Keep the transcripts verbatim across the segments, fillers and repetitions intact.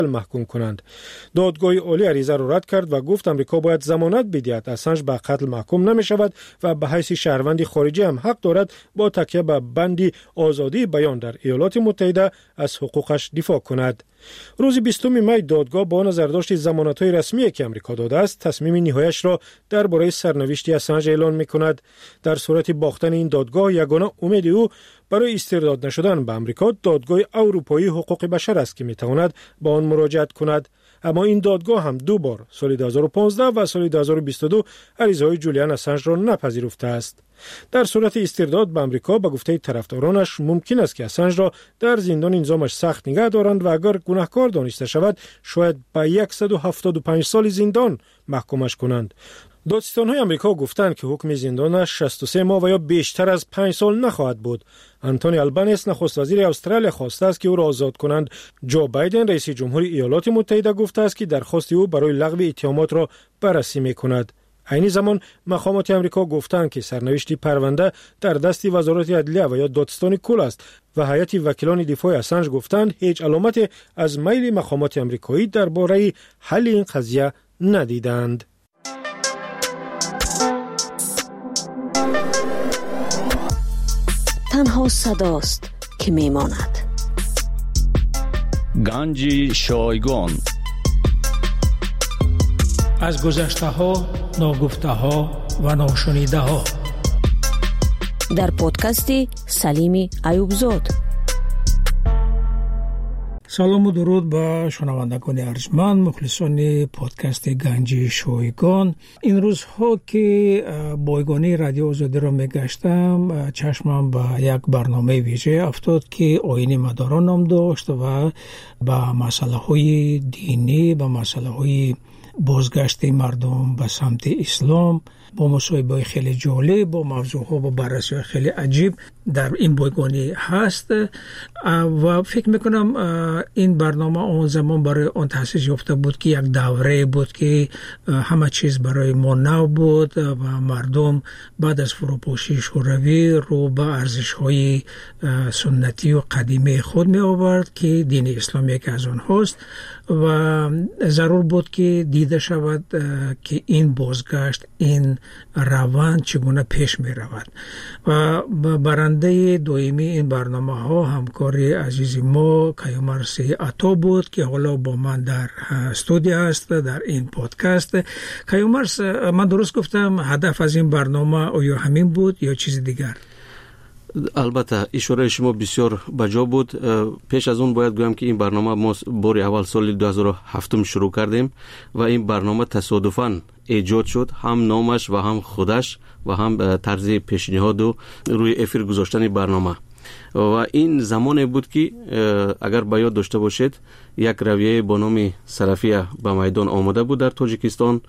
محکوم کنند. دادگاه عالی عریضه را رد کرد و گفت آمریکا باید ضمانت بدهد اسانژ به قتل محکوم نمی‌شود و به حیث شهروند خارجی هم حق دارد با تکیه به بند آزادی بیان در ایالات متحده از حقوقش دفاع کند. روز بیستم می دادگاه با نظرداشت ضمانت‌های رسمی که آمریکا داده است تصمیم نهاییش را درباره سرنوشت اسانژ اعلان می‌کند. در صورت باختن این دادگاه یگانه امید او برای استرداد نشدن به آمریکا دادگاه اروپایی حقوق بشر است که می‌تواند به آن مراجعت کند. اما این دادگاه هم دو بار سال دو هزار و پانزده و سال دو هزار و بیست و دو عریضه‌های جولیان اسانژ را نپذیرفته است. در صورت استرداد به آمریکا به گفته طرفدارانش ممکن است که اسانژ را در زندان نظامش سخت نگه دارند و اگر گناهکار دانسته شود شاید به صد و هفتاد و پنج سال زندان محکومش کنند. دادستان‌های آمریکا گفتند که حکم زندانش شصت و سه ماه و یا بیشتر از پنج سال نخواهد بود. آنتونی آلبانیس نخست وزیر استرالیا خواسته است که او را آزاد کنند. جو بایدن رئیس جمهور ایالات متحده گفته است که درخواست او برای لغو اتهامات را بررسی می‌کند. عین زمان مقامات آمریکا گفتند که سرنوشت پرونده در دست وزارت عدلیه و یا دادستان کل است و هیئت وکیلان دفاع اسانژ گفتند هیچ علامت از میل مقامات آمریکایی درباره حل این قضیه ندیدند. تنها صداست که میماند. گنج شایگان از گذشته ها، ناگفته ها و ناشنیده ها در پادکستی سلیمی ایوبزاد. سلام و درود به شنوندگان ارجمند مخلصان پادکست گنج شایگان. این روزها که بایگانی رادیو آزادی را میگشتم چشمم به یک برنامه ویژه افتاد که آیین مداران نام داشت و به مسئله های دینی، به مسئله های بازگشت مردم به سمت اسلام با مصاحبه خیلی جالب، با موضوعها با بررسی خیلی عجیب در این بایگانی هست و فکر میکنم این برنامه اون زمان برای اون تأسیس یافته بود که یک دوره بود که همه چیز برای ما نو بود و مردم بعد از فروپاشی شوروی رو به ارزش‌های سنتی و قدیمی خود می آورد که دین اسلام یک از آنهاست و ضرور بود که دیده شود که این بازگشت، این روند چگونه پیش می رود و برنده دویمی این برنامه ها همکاری عزیز ما کیومرث عطا بود که حالا با من در استودیو است در این پادکست. کیومرث، من درست گفتم هدف از این برنامه آیا همین بود یا چیز دیگر؟ البته اشاره شما بسیار بجا بود. پیش از اون باید گویم که این برنامه ما بار اول سال دو هزار و هفت شروع کردیم و این برنامه تصادفاً ایجاد شد، هم نامش و هم خودش و هم طرز پیشنهاد و روی افیر گذاشتن برنامه. و این زمانی بود که اگر با یاد داشته باشید یک رویه با نام سلفیه به میدان آمده بود در تاجیکستان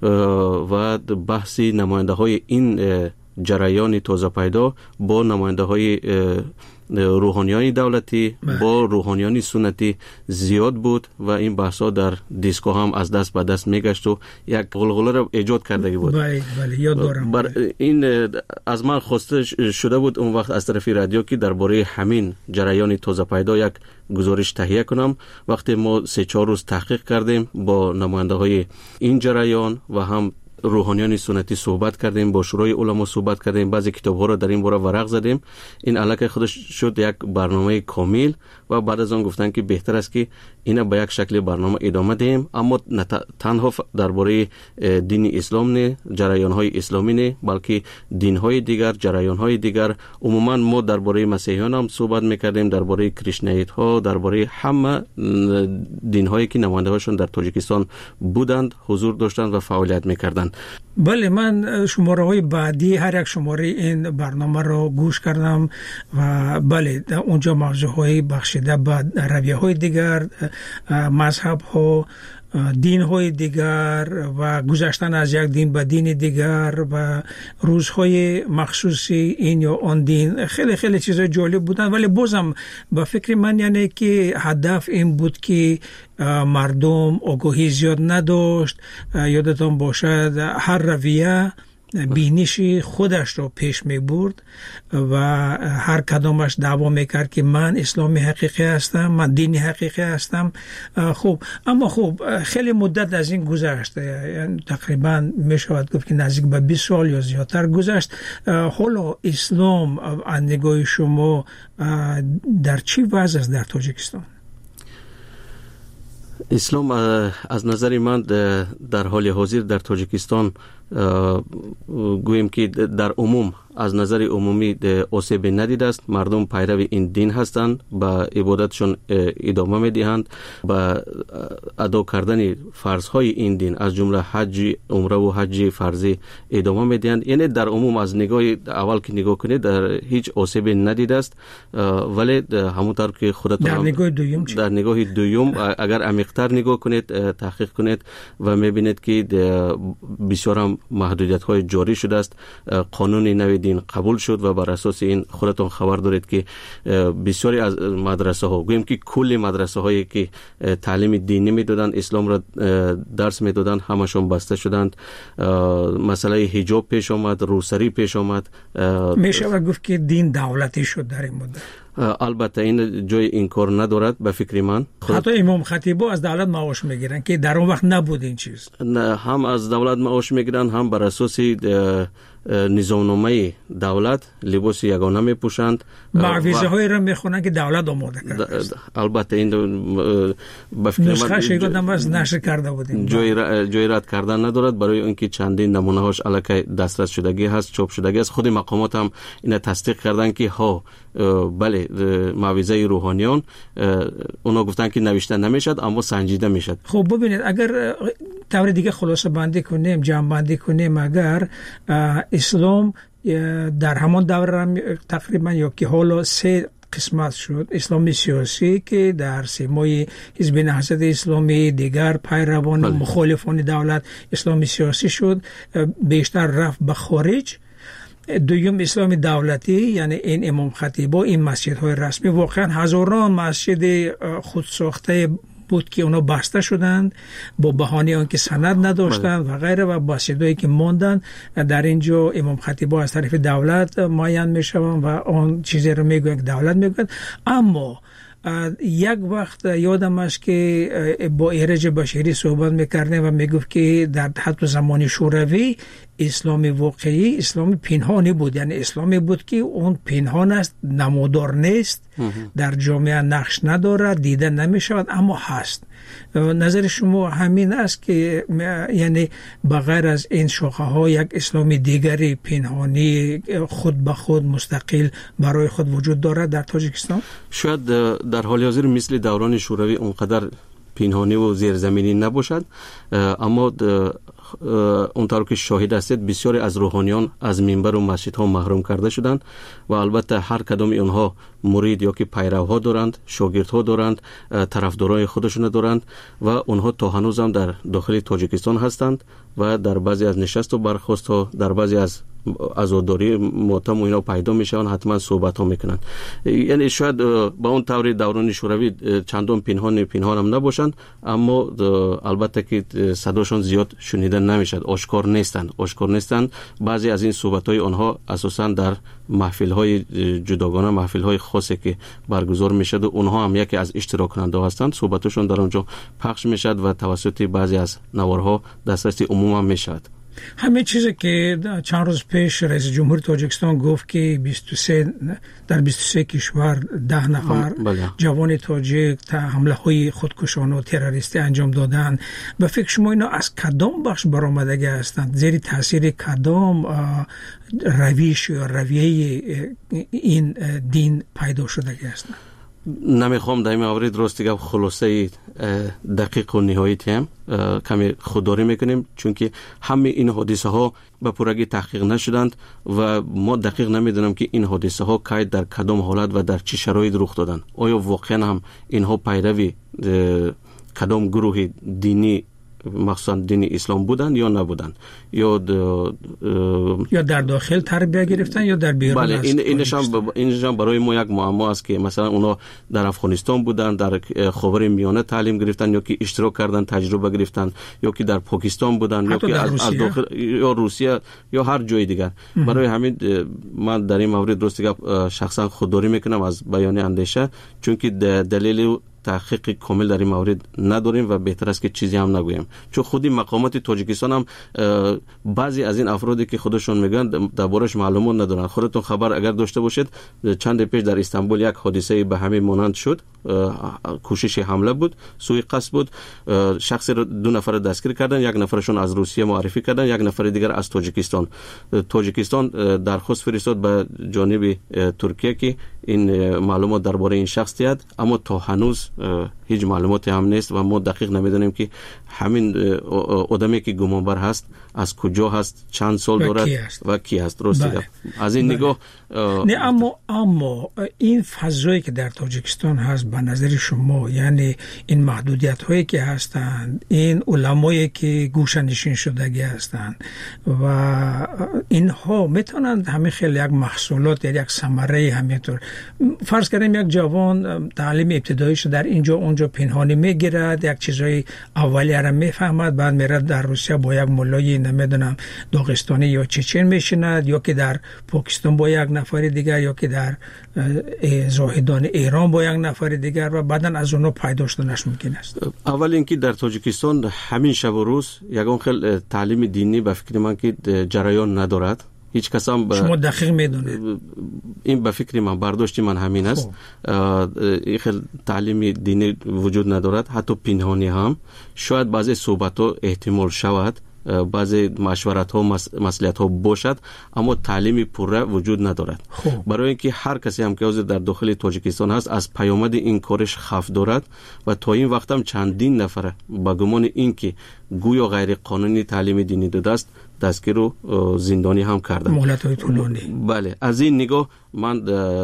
و بحثی نماینده های این جریان تازه پیدا با نماینده های روحانیان دولتی با روحانیان سنتی زیاد بود و این بحثا در دیسکو هم از دست به دست میگشت و یک غلغله را ایجاد کرده بود. بله بله یاد دارم. بر این از من خواسته شده بود اون وقت از طرف رادیو که درباره همین جریان تازه پیدا یک گزارش تهیه کنم. وقتی ما سه چهار روز تحقیق کردیم با نماینده های این جریان و هم روحانیان سنتی صحبت کردیم، با شورای علما صحبت کردیم، بعضی کتاب‌ها را در این باره ورق زدیم. این الکی خودش شد یک برنامه کامل و بعد از آن گفتن که بهتر است که اینا به یک شکل برنامه ادامه دهیم، اما تنها درباره دین اسلام نه، جریان‌های اسلامی نه، بلکه دین‌های دیگر، جریان‌های دیگر. عموما ما درباره مسیحیان هم صحبت می‌کردیم، درباره کریشنایت‌ها، درباره همه دین‌هایی که نماینده‌هاشون در تاجیکستان بودند، حضور داشتند و فعالیت می‌کردند. بله، من شماره های بعدی هر یک شماره این برنامه را گوش کردم و بله اونجا موضوع های بخشیده به رویه های دیگر، مذهب ها، دین های دیگر و گذشتن از یک دین به دین دیگر و روزهای مخصوصی این یا آن دین، خیلی خیلی چیزای جالب بودن. ولی بازم به فکر من یعنی که هدف این بود که مردم آگاهی زیاد نداشت. یادتان باشد هر رویه بینش خودش رو پیش می برد و هر کدامش دعوا میکرد که من اسلامی حقیقی هستم، من دینی حقیقی هستم. خب اما خب خیلی مدت از این گذشت، یعنی تقریبا می شود گفت که نزدیک به بیست سال یا زیادتر گذشت. حالا اسلام از نگاه شما در چی وضع است در تاجیکستان؟ اسلام از نظر من در حال حاضر در تاجیکستان گویم که در عموم از نظر عمومی آسیب ندیده است. مردم پیرو این دین هستند، با عبادتشون ادامه میدهند، با ادا کردن فرضهای این دین از جمله حج، عمره و حج فرضی ادامه میدهند. یعنی در عموم از نگاه اول که نگاه کنید در هیچ آسیب ندیده است. ولی همونطور که خودتون در نگاه دوم چی؟ در نگاه دوم اگر عمیق‌تر نگاه کنید، تحقیق کنید و میبینید که بسیار محدودیت های جاری شده است. قانون نو دین قبول شد و بر اساس این خودتون خبر دارید که بسیاری از مدرسه ها، گویم که کل مدرسه هایی که تعلیم دینی میدادن، اسلام را درس میدادن، همشون بسته شدند. مسئله حجاب پیش آمد، روسری پیش آمد. میشه گفت که دین دولتی شد در این مدت. البته این جای این کار ندارد به فکر من. حتی امام خطیبا از دولت معاش میگیرن که در اون وقت نبود این چیز. نه، هم از دولت معاش میگیرن، هم بر اساس نظامنامه دولت لباس یگانه میپوشند. معویزه های را میخونن که دولت آماده کرده. البته این به فکر نسخه شیگادم بس نشر کرده بودیم. جای جای رد کردن ندارد، برای اینکه چندین نمونه هاش الکی دسترس شدگی هست، چاپ شدگی است. خود مقامات هم این تصدیق کردن که ها بله معویزه روحانیان اونا گفتن که نوشته نمیشد اما سنجیده میشد. خب ببینید اگر طور دیگه خلاصه بندی کنیم، جمع بندی کنیم، اگر اسلام در همان دوره تقریبا یا که حالا سه قسمت شد. اسلامی سیاسی که در سیمای حزب نهضت اسلامی، دیگر پیروان بله. مخالفان دولت اسلامی سیاسی شد، بیشتر رفت به خارج. دویم اسلام دولتی، یعنی این امام خطیبا، این مسجدهای رسمی، واقعا هزاران مسجد خودساخته بود که اونا بسته شدند با بهانه آنکه سند نداشتند و غیره، و مسجدایی که ماندن در اینجا امام خطیبا از طرف دولت معین میشوند و آن چیزی رو میگویند که دولت میگوید. اما یک وقت یادم است که با ایرج بشیری صحبت میکردیم و میگفت که در حتی زمان شوروی اسلامی واقعی اسلامی پنهانی بود، یعنی اسلامی بود که اون پنهان است، نمودار نیست، در جامعه نقش ندارد، دیده نمی شود، اما هست. نظر شما همین است که یعنی بغیر از این شاخه ها یک اسلامی دیگری پنهانی خود به خود مستقل برای خود وجود دارد در تاجیکستان؟ شاید در حال حاضر مثل دوران شوروی اونقدر پنهانی و زیرزمینی نباشد، اما اونطور که شاهد هستید بسیاری از روحانیان از منبر و مسجدها محروم کرده شدند و البته هر کدام اونها مرید یا که پیروها دارند، شاگردها دارند، طرفدارای خودشون دارند و اونها تا هنوز هم در داخل تاجیکستان هستند و در بعضی از نشست و برخاست ها، در بعضی از عزاداری ماتم و اینا پیدا میشن، حتما صحبت ها میکنن. یعنی شاید با اون طور دوران شوروی چندان پنهان پنهان هم نباشند، اما البته که صداشون زیاد شنیده نمیشد، آشکار نیستند آشکار نیستند بعضی از این صحبت های آنها اساسا در محفل های جداگانه، محفل های خاصی که برگزار میشد و اونها هم یکی از اشتراک کننده هستند، صحبتشون در اونجا پخش میشد و توسط بعضی از نوارها دسترسی عموم هم میشد. همه چیزی که چند روز پیش رئیس جمهور تاجیکستان گفت که بیست و سه در بیست و سه کشور ده نفر جوان تاجیک حمله های خودکشانه و تروریستی انجام دادن، به فکر شما اینا از کدام بخش برآمدگی هستند؟ زیر تاثیر کدام رویش یا رویه این دین پیدا شدگی هستند؟ نمیخوام در این مورد راستی گفت خلاصه دقیق و نهایتی هم کمی خودداری میکنیم، چون که همه این حادثه ها به پورگی تحقیق نشدند و ما دقیق نمیدونم که این حادثه ها کی در کدام حالت و در چه شرایط رخ دادن. آیا واقعا هم اینها پیروی کدام گروه دینی مخصوصا دین اسلام بودن یا نبودن، یا یا در داخل تربیت گرفتن یا در بیرون. بله این اینشان ب... اینشان برای ما یک معما است که مثلا اونا در افغانستان بودن، در خاورمیانه تعلیم گرفتن یا که اشتراک کردن تجربه گرفتن، یا که در پاکستان بودن یا که از, از داخل یا روسیه یا هر جای دیگر. برای همین من در این مورد درست شخصا خودداری میکنم از بیان اندیشه، چون که دلیل تحقیق کامل در این مورد نداریم و بهتر است که چیزی هم نگویم، چون خودی مقامات تاجیکستان هم بعضی از این افرادی که خودشون میگن دربارش معلومات ندارن. خودتون خبر اگر داشته باشید چند پیش در استانبول یک حادثه به همین مانند شد، کوشش حمله بود، سوء قصد بود، شخصی رو دو نفر دستگیر کردن، یک نفرشون از روسیه معرفی کردن، یک نفر دیگر از تاجیکستان. تاجیکستان درخواست فرستاد به جانب ترکیه که این معلومات درباره این شخص دهد، اما تا هنوز هیچ معلوماتی هم نیست و ما دقیق نمیدونیم که همین آدمی که گمانبر هست از کجا هست، چند سال دارد و کی هست. درسته؟ بله. از این بله. نگاه نه اما اما این فضایی که در تاجیکستان هست به نظر شما، یعنی این محدودیت هایی که هستند، این علمایی که گوشه‌نشین شدگی هستند و اینها میتونند همه خیلی یک محصولات یا یک ثمره همینطور، فرض کنیم یک جوان تعلیم ابتداییش در اینجا اونجا پنهانی میگیرد، یک چیزای اولیه را میفهمد، بعد میره در روسیه با یک مولای نمیدونم داغستانی یا چچن میشیند، یا که در پاکستان با یک نفر دیگر، یا که در زاهدان ایران با یک نفر دیگر، و بعدن از اونها پیدا شدنش ممکن است. اول اینکه در تاجیکستان همین شب و روز یگان خیلی تعلیم دینی به فکر من که جریان ندارد. هیچ کس هم ب... شما دقیق میدونید این به فکر من برداشت من همین است. این خیلی تعلیم دینی وجود ندارد، حتی پنهانی هم. شاید بعضی صحبت ها احتمال شود، بعضی مشورت ها مصلحت ها باشد، اما تعلیم پوره وجود ندارد. خوب. برای اینکه هر کسی هم که در داخل تاجیکستان هست از پیامد این کارش خوف دارد و تا این وقت هم چندین نفر با گمان اینکه گویا غیر قانونی تعلیم دینی داده است دستگیر و زندانی هم کردن. مهلت‌های طولانی. بله، از این نگاه من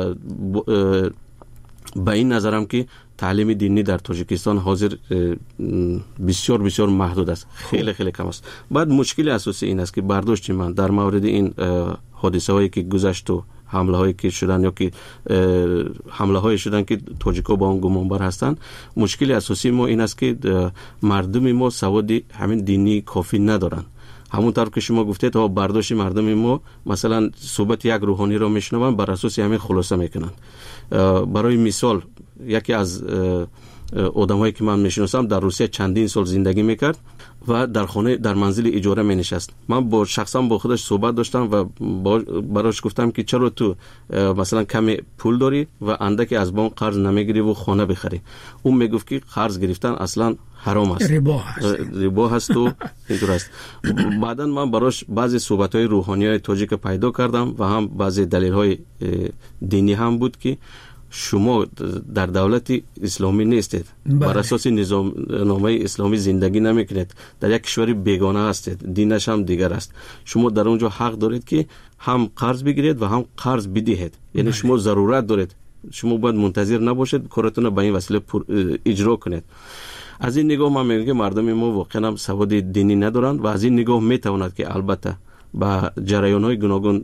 به این نظرم که تعلیم دینی در تاجیکستان حاضر بسیار بسیار محدود است، خیلی خیلی کم است. بعد مشکل اساسی این است که برداشت من در مورد این حادثه هایی که گذشت و حمله هایی که شدن یا که حمله هایی شدن که تاجیکا با اون گمانبر هستند، مشکل اساسی ما این است که مردم ما سواد همین دینی کافی ندارن. همون طرف که شما گفتید تا برداشت مردم ما مثلا صحبت یک روحانی را میشنون بر اساس همین خلاصه میکنن. برای مثال یکی از آدمایی که من میشناسم در روسیه چندین سال زندگی میکرد و در خانه در منزل اجاره می نشست. من با شخصا با خودش صحبت داشتم و براش گفتم که چرا تو مثلا کمی پول داری و اندکی از بانک قرض نمیگیری و خانه بخری؟ اون میگفت که قرض گرفتن اصلا حرام است، ربا هست ربا هست و اینطور است. بعدن من براش بعضی صحبت‌های روحانیای تاجیک پیدا کردم و هم بعضی دلیل‌های دینی هم بود که شما در دولت اسلامی نیستید، بر اساس نظام نامه اسلامی زندگی نمیکنید، در یک کشور بیگانه هستید، دینش هم دیگر است. شما در اونجا حق دارید که هم قرض بگیرید و هم قرض بدهید، یعنی بله. شما ضرورت دارید، شما باید منتظر نباشید کارتون به این وسیله اجرا کنید. از این نگاه من میگم که مردم ما واقعا هم سواد دینی ندارند و از این نگاه میتواند که البته با جریان‌های گوناگون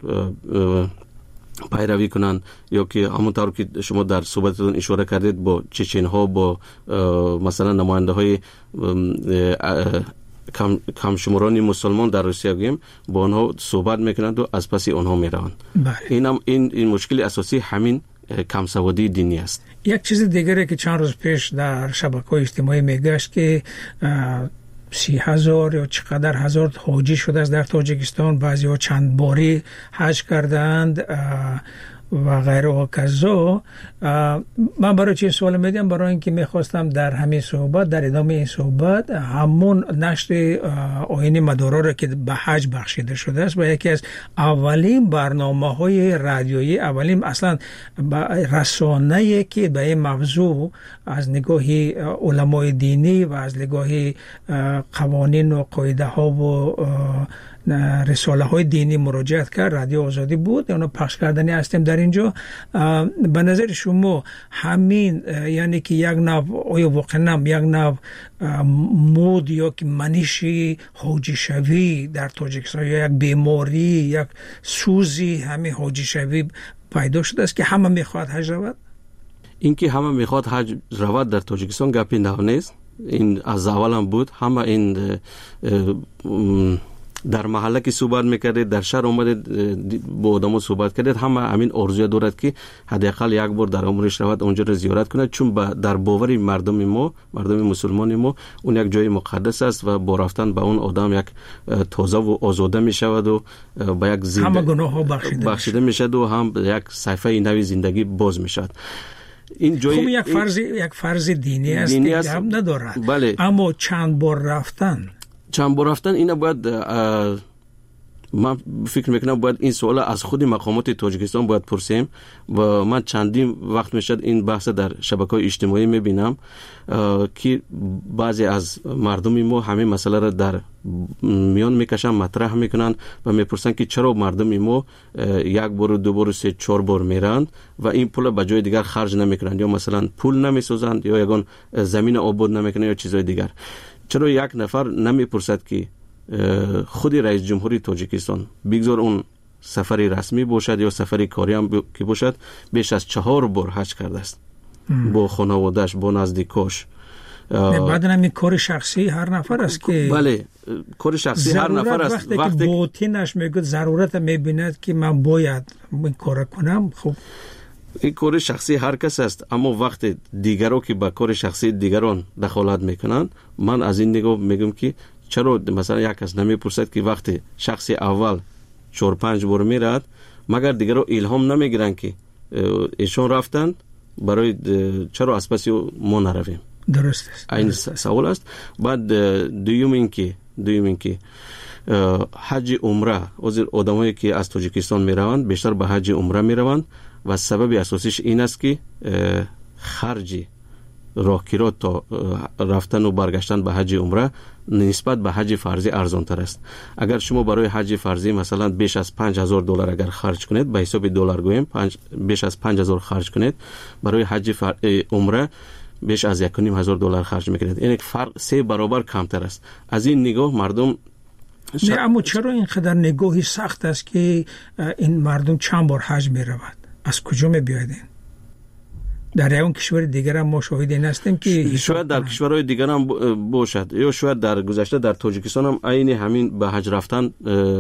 پیروی کنند، یا که همونطور که شما در صحبتتون اشاره کردید با چچن‌ها، با مثلا نماینده‌های کم کم شمارانی مسلمان در روسیه گیم با آنها صحبت میکنند و از پس آنها میروند. اینم این این مشکل اساسی همین کم سوادی دینی است. یک چیز دیگری که چند روز پیش در شبکه‌های اجتماعی میگشت که سی هزار یا چقدر هزار حاجی شده است در تاجیکستان، بعضی ها چند باری حج کردند و غیره و کذا. من برای چه سوال میدیم؟ برای اینکه میخواستم در همین صحبت، در ادامه این صحبت، همون نشر آیین مدارا را که به حج بخشیده شده است و یکی از اولین برنامه های رادیویی، اولین اصلا رسانه‌ای که به این موضوع از نگاه علمای دینی و از نگاه قوانین و قاعده ها و رساله های دینی مراجعت کرد. رادیو آزادی بود، اونو پخش کردنی هستیم در اینجا. به نظر شما همین یعنی که یک نوع آیا واقعا یک نوع مود یا که منشی حاجی شوی در تاجیکستان یا یک بیماری یک سوزی همین حاجی شوی پیدا شده است که همه میخواد حج رود؟ اینکه همه میخواد حج رود در تاجیکستان گپی نو نیست. این از اول هم بود. همه این در محله که صحبت میکردید، در شهر اومدید با آدمو صحبت کردید، همه همین آرزوی دارد که حداقل یک بار در عمرش رود اونجا رو زیارت کنه، چون در باور مردم ما، مردم مسلمان ما، اون یک جای مقدس است و با رفتن به اون آدم یک تازه و آزاده میشود و با یک زنده همه گناه ها بخشیده, بخشیده میشد و هم یک صفحه نوی زندگی باز میشد. این جای خب یک فرض یک فرض دینی است دینی که است. هم ندارد. بله. اما چند بار رفتن چند بار رفتن اینا باید من فکر میکنم باید این سوال از خود مقامات تاجیکستان باید پرسیم و من چندین وقت میشد این بحث در شبکه‌های اجتماعی میبینم که بعضی از مردم ما همین مسئله را در میان میکشن، مطرح میکنن و میپرسن که چرا مردم ما یک بار دو بار سه چهار بار میرن و این پول به جای دیگر خرج نمیکنن، یا مثلا پول نمیسازند یا یگان زمین آباد نمیکنن یا چیزهای دیگر. چرا یک نفر نمیپرسد که خود رئیس جمهوری تاجیکستان بگذار اون سفری رسمی باشد یا سفری کاری هم ب... که باشد بیش از چهار بار حج کرده است با خانواده‌اش، با نزدیکاش. بعد همین کار شخصی هر نفر است که بله کار شخصی هر نفر است. وقتی, وقتی که باطنش میگه ضرورت میبیند که من باید این کار کنم، خب این کار شخصی هر کس است، اما وقت دیگران که با کار شخصی دیگران دخالت میکنن، من از این نگاه میگم که چرا مثلا یک کس نمیپرسد که وقتی شخصی اول چهار پنج بار میرد مگر دیگران الهام نمیگیرن که ایشون رفتند برای چرا از پس ما نرویم؟ درست است. این سوال است. بعد دوم این که دوم این که حج عمره از آدمایی که از تاجیکستان میروند بیشتر به حج عمره میروند و سبب اساسیش این است که خرجی راهگیرا تا رفتن و برگشتن به حج عمره نسبت به حج فرضی ارزان تر است. اگر شما برای حج فرضی مثلا بیش از پنج هزار دلار اگر خرج کنید، به حساب دلار گویم پنج بیش از پنج هزار خرج کنید، برای حج فر... عمره بیش از یک و نیم هزار دلار خرج میکنید. این یک فرق سه برابر کمتر است. از این نگاه مردم ش... نه اما چرا اینقدر نگاهی سخت است که این مردم چند بار حج میرود؟ از کجا میبیاید این؟ در اون کشور دیگر هم ما شاهد این هستیم که شاید در کشورهای دیگر هم باشد یا شاید در گذشته در تاجیکستان هم عین همین به حج رفتن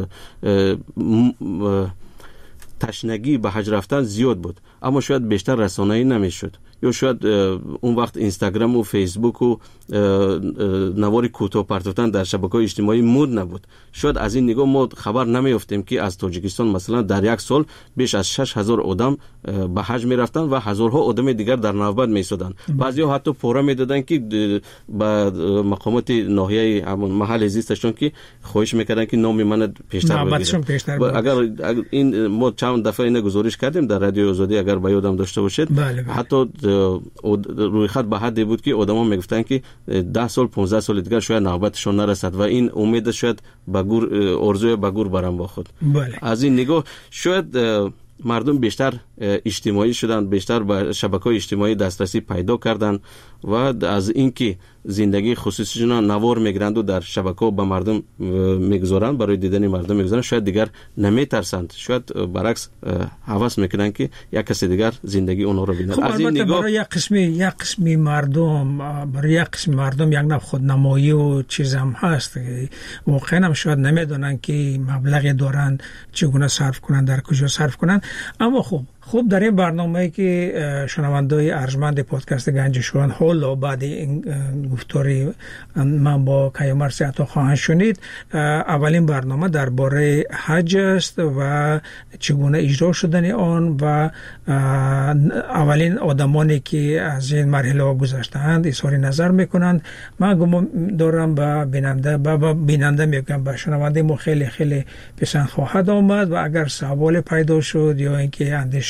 تشنگی به حج رفتن زیاد بود، اما شاید بیشتر رسانه‌ای نمیشد، یا شاید اون وقت اینستاگرام و فیسبوک و نوار کوتاه پرتوتن در شبکه‌های اجتماعی مود نبود. شاید از این نگاه ما خبر نمیافتیم که از تاجیکستان مثلا در یک سال بیش از شش هزار آدم به حج میرفتن و هزارها آدم دیگر در نوبت میسودن. بعضیا حتی پورا میدادن که به مقامات ناحیه همون محل زیستشون که خواهش میکردن که نام من پیشتر بگیرن. اگر این ما چند دفعه اینو گزارش کردیم در رادیو آزادی، اگر به یادم داشته باشید، بله بله. حتی روی خط به حدی بود که آدما میگفتن که ده سال پانزده سال دیگر شاید نوبتشون نرسد و این امید شاید به گور ارزوی به گور برام با خود. بله. از این نگاه شاید مردم بیشتر اجتماعی شدن، بیشتر به شبکه‌های اجتماعی دسترسی پیدا کردن و از اینکه زندگی خصوصیشون نوار میگیرند و در شبکه‌ها به مردم میگذارند، برای دیدن مردم میگذارند، شاید دیگر نمیترسند، شاید برعکس هوس میکنن که یک کسی دیگر زندگی اونها رو ببینه. خب از این نگاه برای یک قسمی یک قسمی مردم برای یک قسم مردم یک نوع خودنمایی و چیز هم هست، واقعا هم شاید نمیدونن که مبلغی دارن چگونه صرف کنن، در کجا صرف کنن. اما خب خوب در این برنامه‌ای که شنونده‌های ارجمند پادکست گنج شویگان حالا بعد این گفتاری من با کیامرث عطا خواهند شنید، اولین برنامه درباره حج است و چگونه اجرا شدن آن و اولین آدمانی که از این مرحله گذشته‌اند اظهار نظر میکنند. من گمان دارم با بیننده با بیننده میگم با شنونده ما خیلی خیلی پسند خواهد آمد و اگر سوال پیدا شد یا اینکه اندیشه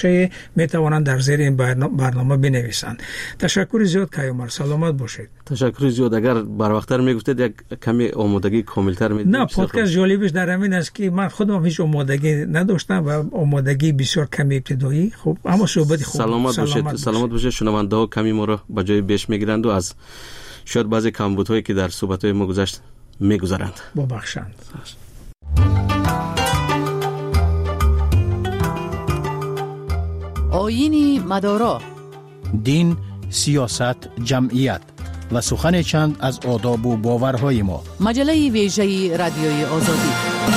نقشه می توانند در زیر این برنامه بنویسند. تشکر زیاد کیومرث، سلامت باشید. تشکر زیاد. اگر بر وقتتر میگفتید یک کمی آمادگی کاملتر میدید. نه، پادکست جالبش در همین است که من خودم هیچ آمادگی نداشتم و آمادگی بسیار کمی ابتدایی. خب اما صحبت خوب. سلامت باشید. سلامت باشید. شنونده ها کمی ما رو به جای بیش میگیرند و از شاید بعضی کمبودهایی که در صحبت‌های ما گذشت میگذارند. ببخشند. آیین مدارا، دین، سیاست، جمعیت و سخن چند از آداب و باورهای ما. مجله ویژه رادیوی آزادی.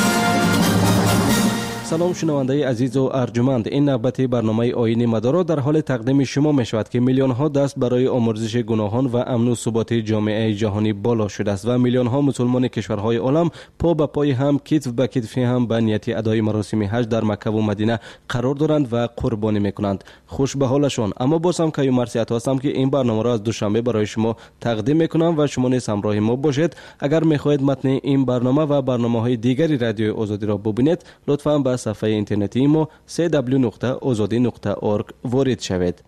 سلام شنونده عزیز و ارجمند، این نوبت برنامه آیین مدارا در حال تقدیم شما می شود که میلیون ها دست برای آمرزش گناهان و امن و ثبات جامعه جهانی بالا شده است و میلیون ها مسلمان کشورهای عالم پا به پای هم، کتف به کتف هم به نیت ادای مراسم حج در مکه و مدینه قرار دارند و قربانی میکنند. خوش به حالشان. اما باز هم کیومرث هستم که این برنامه را از دوشنبه برای شما تقدیم میکنم و شما نیز همراه ما باشید. اگر میخواهید متن این برنامه و برنامه‌های دیگری رادیو آزادی را ببینید، لطفاً به صفحه اینترنتی ما سی دبلیو نقطه آزادی نقطه اورگ وارد شوید.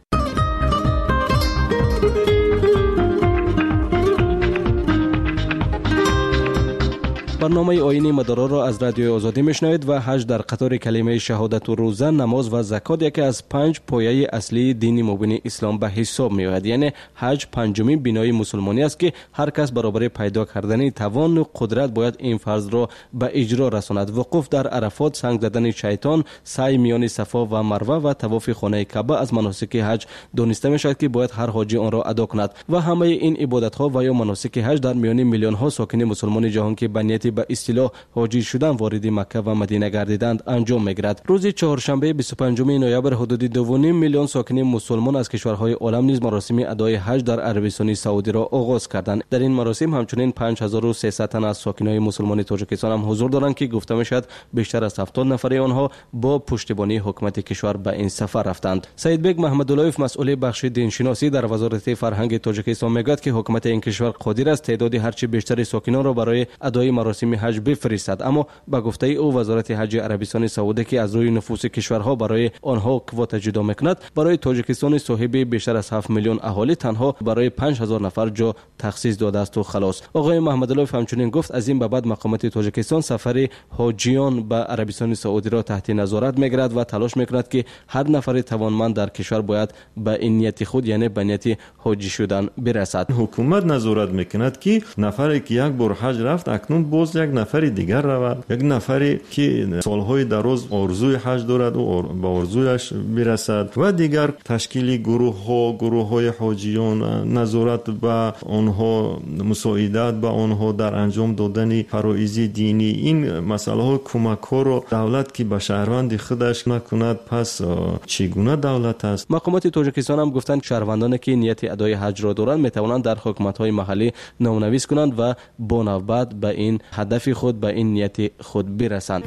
برنامه آیین مدارا را از رادیو آزادی میشنوید و حج در قطار کلمه شهادت و روزه، نماز و زکات یکی از پنج پایه اصلی دین مبین اسلام به حساب می آید. یعنی حج پنجمین بنای مسلمانی است که هر کس برابر پیدا کردن توان و قدرت باید این فرض را به اجرا رساند. وقوف در عرفات، سنگ زدن شیطان، سعی میان صفا و مروه و طواف خانه کعبه از مناسک حج دانسته می شود که باید هر حاجی آن را ادا کند و همه این عبادت ها و یا مناسک حج در میان میلیون ها ساکن مسلمان جهان که به نیت به اصطلاح حاجی شدن وارد مکه و مدینه گردیدند انجام میگیرد. روز چهارشنبه بیست و پنجم نوامبر حدود دو و نیم میلیون ساکن مسلمان از کشورهای عالم نیز مراسم ادای حج در عربستان سعودی را آغاز کردند. در این مراسم همچنین پنج هزار و سیصد تن از ساکنان مسلمان تاجیکستان هم حضور دارند که گفته میشد بیشتر از هفتاد نفر آنها با پشتیبانی حکومت کشور به این سفر رفتند. سید بیگ محمداللهیف مسئول بخش دینشناسی در وزارت فرهنگ تاجیکستان میگوید که حکومت این کشور قادر است تعداد هرچی بیشتر ساکنان را برای ادای مراسم حج بفرستد، اما با گفته او وزارت حج عربستان سعودی که از روی نفوس کشورها برای آنها کوتا جدا میکند، برای تاجیکستان صاحب بیشتر از هفت میلیون اهالی تنها برای پنج هزار نفر جا تخصیص داده است و خلاص. آقای محمداللهیف همچنین گفت از این به بعد مقامات تاجیکستان سفر حاجیان به عربستان سعودی را تحت نظارت میگیرد و تلاش میکند که هر نفر توانمند در کشور باید به این نیت خود یعنی به نیت حاجی شدن برسد. حکومت نظارت میکند که نفری که یک بار حج رفت اکنون باز یک نفری دیگر رود، یک نفری که سالهای دراز آرزوی حج دارد و به آرزویش برسد و دیگر تشکیل گروه ها گروه های حاجیان، نظارت به آنها، مساعدت به آنها در انجام دادن فرایض دینی، این مسئله ها کمک ها رو دولت که به شهروند خودش نکند پس چگونه دولت است؟ مقامات تاجیکستان هم گفتند شهروندانی که نیت ادای حج را دارند میتوانند در حکومت های محلی نامنویس کنند و با نوبت به این هدف خود به این نیت خود برسند.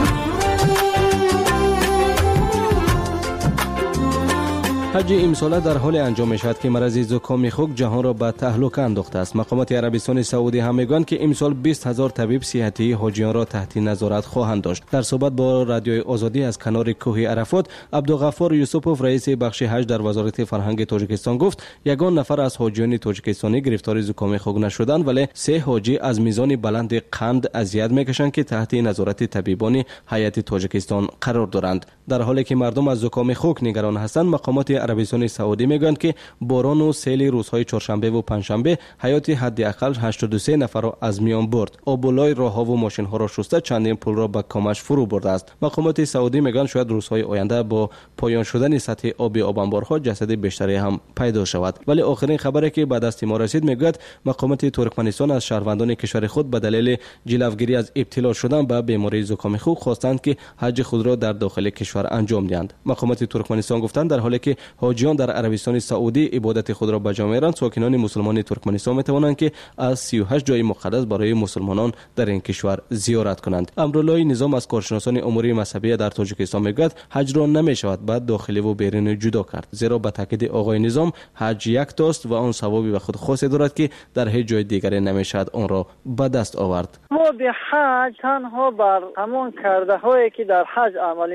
حج امساله در حال انجام می شود که مرض زکام خوک جهان را به تهلکه انداخته است. مقامات عربستان سعودی هم میگویند که امسال بیست هزار طبیب صحتی حاجیان را تحت نظارت خواهند داشت. در صحبت با رادیوی آزادی از کنار کوه عرفات، عبدالغفار یوسفوف رئیس بخش حج در وزارت فرهنگ تاجیکستان گفت یگان نفر از حاجیان تاجیکستانی گرفتار زکام خوک نشدند، ولی سه حاجی از میزان بلند قند اذیت میکشند که تحت نظارت طبیبان هیئت تاجیکستان قرار دارند. در حالی که مردم از زکام خوک نگران هستند، مقامات عربستان سعودی میگویند که باران و سیل روزهای چهارشنبه و پنجشنبه حیات حداقل هشتاد و سه نفر را از میان برد. آبولای راهها و ماشین ها را شسته چندین پل را به کامش فرو برده است. مقامات سعودی میگویند شاید روزهای آینده با پایان شدن سطح آب آبانبارها جسد بیشتری هم پیدا شود. ولی آخرین خبری که به دست ما رسید میگوید مقامات ترکمنستان از شهروندان کشور خود به دلیل جلوگیری از ابتلا شدن به بیماری زکام خوک خواستند که حج خود را در داخل کشور انجام دهند. مقامات ترکمنستان گفتند در حالی که حاجیان در عربستان سعودی عبادت خود را به جا می‌آورند، ساکنان مسلمان ترکمنستان می‌توانند که از سی و هشت جای مقدس برای مسلمانان در این کشور زیارت کنند. امرالله نظام از کارشناسان امور مذهبی در تاجیکستان میگوید حج را نمی‌شود بعد داخلی و بیرونی جدا کرد، زیرا به تاکید آقای نظام حج یک تاست و آن ثوابی به خود خاصی دارد که در هیچ جای دیگری نمی‌شود آن را به دست آورد. ما به حج تنها بر همان کرده هایی که در حج عملی میشد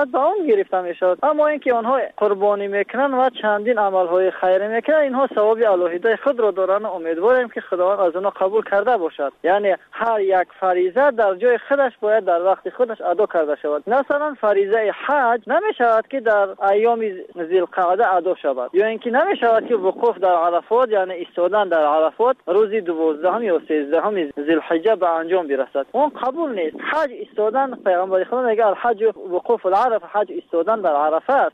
به اون گرفته میشود. اما اینکه آنها قربانی میکنن و چندین عملهای خیری میکنن، اینها ثواب الهیده خود را دارن. امیدواریم که خداوند از اونها قبول کرده باشد. یعنی هر یک فریضه در جای خودش باید در وقت خودش ادا کرده شود. مثلا فریضه حج نمیشود که در ایام ذوالقعده ادا شود، یا اینکه نمیشود که وقوف در عرفات یعنی ایستادن در عرفات روز دوازدهم یا سیزدهم ذوالحجه به انجام برسد. اون قبول نیست. حج ایستادن، پیغمبر خدا میگه الحج وقوف العرفه، حج ایستادن در عرفه است.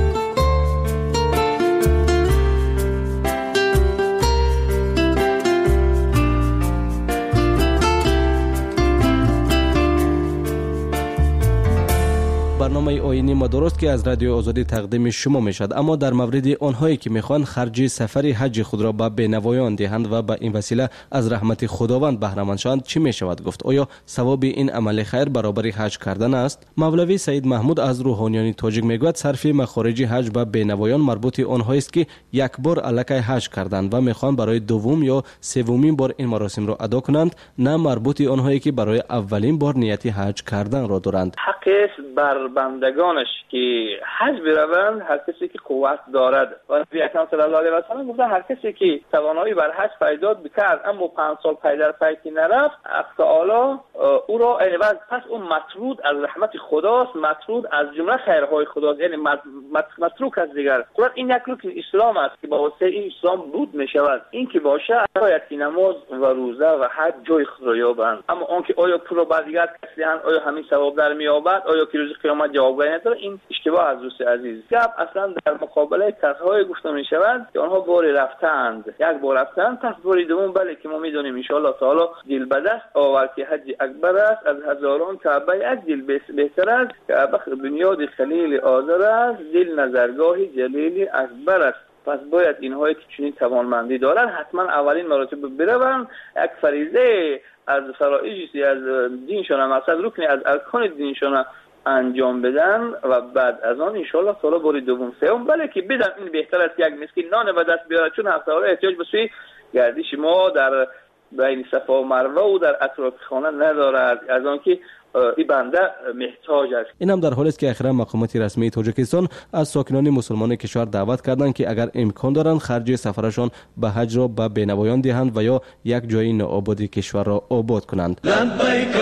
برنامه آیینی ما درست که از رادیو آزادی تقدیم شما می شد، اما در مورد آنهایی که میخوان خرج سفر حج خود را به بینوایان دهند و به این وسیله از رحمت خداوند بهره مند شوند چی می شود گفت؟ آیا ثواب این عمل خیر برابر حج کردن است؟ مولوی سید محمود از روحانیان تاجیک میگوید صرف مخارج حج به بینوایان مربوط آنهایی است که یک بار الکی حج کردند و میخوان برای دوم یا سومین بار این مراسم را ادا کنند، نه مربوط آنهایی که برای اولین بار نیت حج کردن را دارند. حقش بر بندگانش که حج بروند، هر کسی که قوت دارد. و نبی اکرم صلی الله علیه و سلم گفته هر کسی که توانایی بر حج پیدا بکرد اما پنج سال پی در پی نرفت، الله تعالی او را عوض، پس اون مطرود از رحمت خداست، مطرود از جمله خیرهای خداست، یعنی متروک از دیگر. قرآن این یک رکن اسلام است که با واسطه این اسلام بود می شود. این که باشه باید که نماز و روزه و حج جای خود را یابند. اما اون که آیا پول بعد دیگر کسی هست، آیا همین ثواب در مییابد، آیا که روز قیامت جواب نداره، این اشتباه از دوست عزیز. گپ اصلا در مقابله کسایی گفته می شود که آنها باری رفتند، یک بار رفتند، پس باری دوم بله که ما میدونیم ان شاء الله تعالی دل به دست آورد که حج اکبر است، از هزاران کعبه یک دل بهتر است، کعبه بنیاد خلیل آذر است، دل نظرگاه جلیل اکبر است. پس باید اینهایی که چنین توانمندی دارن حتما اولین مراتب بروند، یک فریضه از فرائض از دینشون، مثلا رکنی از ارکان دینشون انجام بدن و بعد از آن ان شاء الله تعالی باری دوم سوم بله که بدن. این بهتر است یک مسکین نان به دست بیاره، چون هفته ها احتیاج به سوی گردش ما در بین صفا و مروه و در اطراف خانه ندارد، از آن که این بنده محتاج است. این هم در حالی است که اخیرا مقامات رسمی تاجیکستان از ساکنان مسلمان کشور دعوت کردند که اگر امکان دارند خرج سفرشان به حج را به بینوایان دهند و یا یک جای نوآباد کشور را آباد کنند. لبیک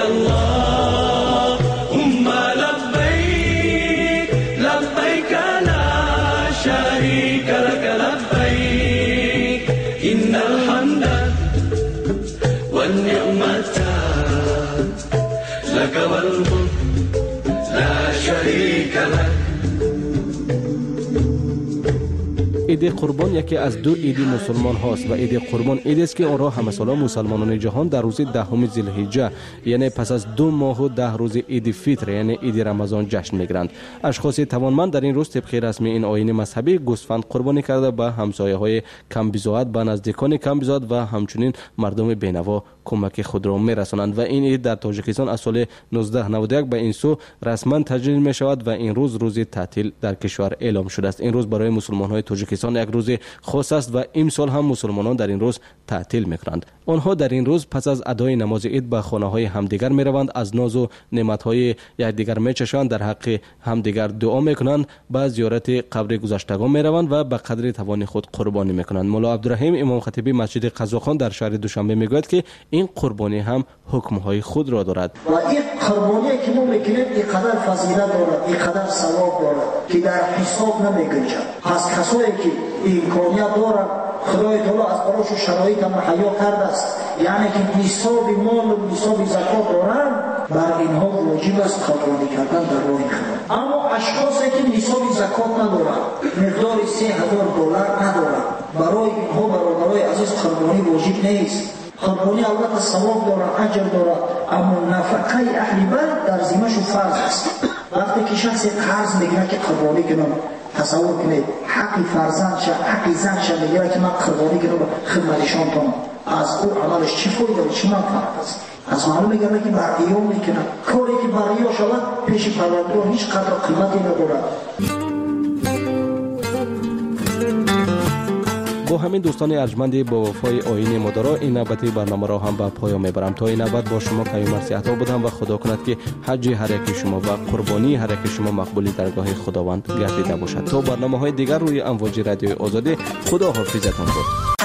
اللهم لبیک لبیک لا شریک لک لبیک ان الحمد والنعمت لك والملك لا شريك لك. عید قربان یکی از دو عید مسلمان هاست و عید قربان عید است که آن را همه ساله مسلمانان جهان در روز دهم ذوالحجه یعنی پس از دو ماه و ده روز عید فطر یعنی عید رمضان جشن میگیرند. اشخاص توانمند در این روز طبق رسمی این آیین مذهبی گوسفند قربانی کرده به همسایه‌های کم بضاعت، به نزدیکان کم بضاعت و همچنین مردم بینوا کمک خود را میرسانند و این عید در تاجیکستان از سال نوزده نود و یک به این سو رسما تجلیل می شود و این روز روز تعطیل در کشور اعلام شده است. این روز برای مسلمان های تاجیکستان یک روز خاص است و امسال هم مسلمانان در این روز تعطیل میکنند. آنها در این روز پس از ادای نماز عید به خانه های همدیگر می روند، از ناز و نعمت های یکدیگر می چشند، در حق همدیگر دعا میکنند، به زیارت قبر گذشتگان می روند و به قدر توان خود قربانی میکنند. مولا عبدالرحیم امام خطیبی مسجد قزاقان در شهر دوشنبه میگوید که این قربانی هم حکم‌های خود را دارد و این قربانی که ما میکنیم اینقدر فضیلت دارد، اینقدر ثواب دارد که در حساب نمیگنجد. پس کسایی که امکانیت دارند خدای تعالی از براشون شرایط مهیا کرده است، یعنی که نصاب مال و نصاب زکات دارند، بر اینها واجب است قربانی کردن در راه خدا. اما اشخاصی که نصاب زکات ندارند، مقدار سه هزار دلار ندارند، برای اینها برای عزیز قربانی واجب نیست. قربانی البته ثواب دارد، اجر دارد، اما نفقه اهل بیت در ذمه‌شون فرض است. وقتی که شخص قرض میگیره که قربانی کنم، تصور کنید حق فرزند شه، حق زن شه میگیره که من قربانی کنم خدمتشان کنم، از او عملش چی فایده و چی منفعت است؟ از معلوم میگم که بر ایام میکنم کاری که بر ایام شود پیش پروردگار هیچ قدر قیمتی ندارد. با همین دوستان ارجمند با وفای آیین مدارا این نوبتی برنامه را هم به پایان میبرم. تا این نوبت با شما کمی مرسی عطا بودم و خدا کند که حج هر یک شما و قربانی هر یک شما مقبولی درگاه خداوند گردیده باشد. تا برنامه‌های دیگر روی امواج رادیوی آزادی، خدا حافظتون بود.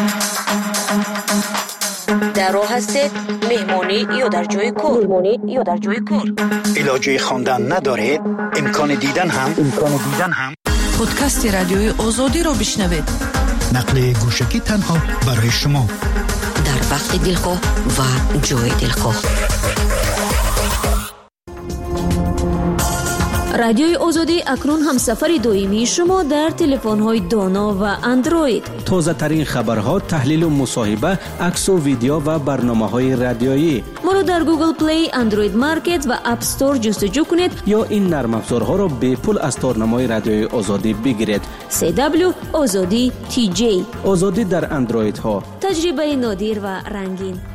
در راه هستید؟ مهمانی یا در جای کار؟ مهمانی یا در جای کار؟ علاجه خواندن ندارید؟ امکان دیدن هم امکان دیدن هم پادکست رادیوی آزادی را بشنوید. نقل گوشکی تنها برای شما در وقت دلخواه و جای دلخواه. رادیوی آزادی اکنون هم سفر دائمی شما در تلفن‌های دانا و اندروید. تازه ترین خبرها، تحلیل و مصاحبه، عکس و ویدیو و برنامه‌های رادیویی. ما را در گوگل پلی، اندروید مارکت و اپ استور جستجو کنید یا این نرم افزارها را به پول از تارنمای رادیوی آزادی بگیرید. سی دبلیو آزادی تی جی. آزادی در اندروید ها. تجربه نادر و رنگین.